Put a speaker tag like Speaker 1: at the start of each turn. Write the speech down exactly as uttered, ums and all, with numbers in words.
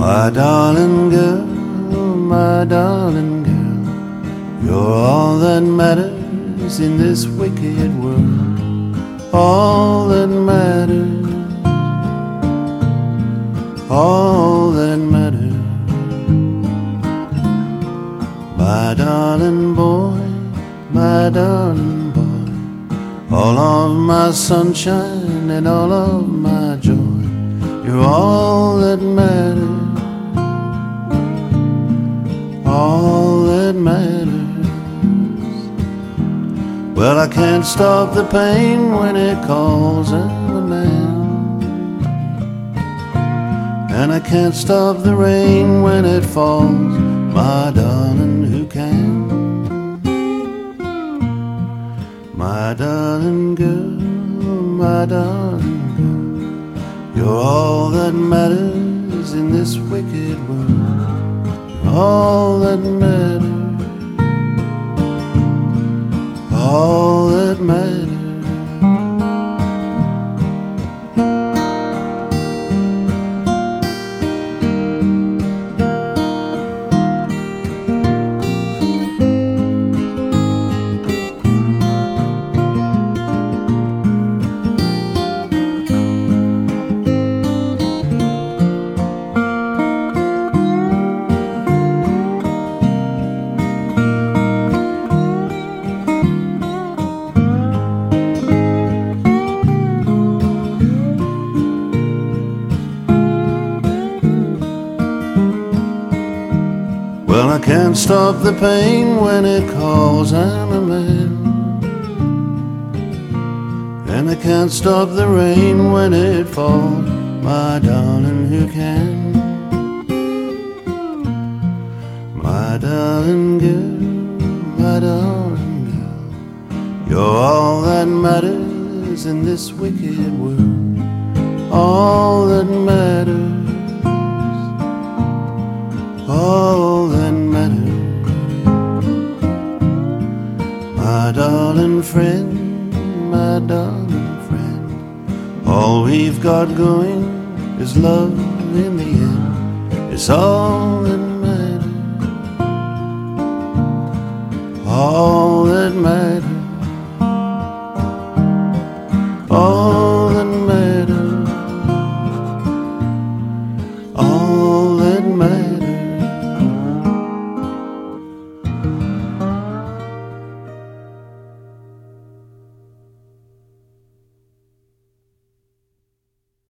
Speaker 1: My darling girl, my darling girl, you're all that matters in this wicked world. All that matters, all that matters. My darling boy, my darling boy, all of my sunshine and all of my joy. You're all that matters, all that matters. Well, I can't stop the pain when it calls I'm a man, and I can't stop the rain when it falls. My darling, who can? My darling girl, my darling girl, you're all that matters in this wicked world. You're all that matters, all that matters. Well, I can't stop the pain when it calls I'm a man, and I can't stop the rain when it falls. My darling, who can? My darling girl, my darling girl, you're all that matters in this wicked world. All that matters, all that matters. My darling friend, my darling friend, all we've got going is love in the end. It's all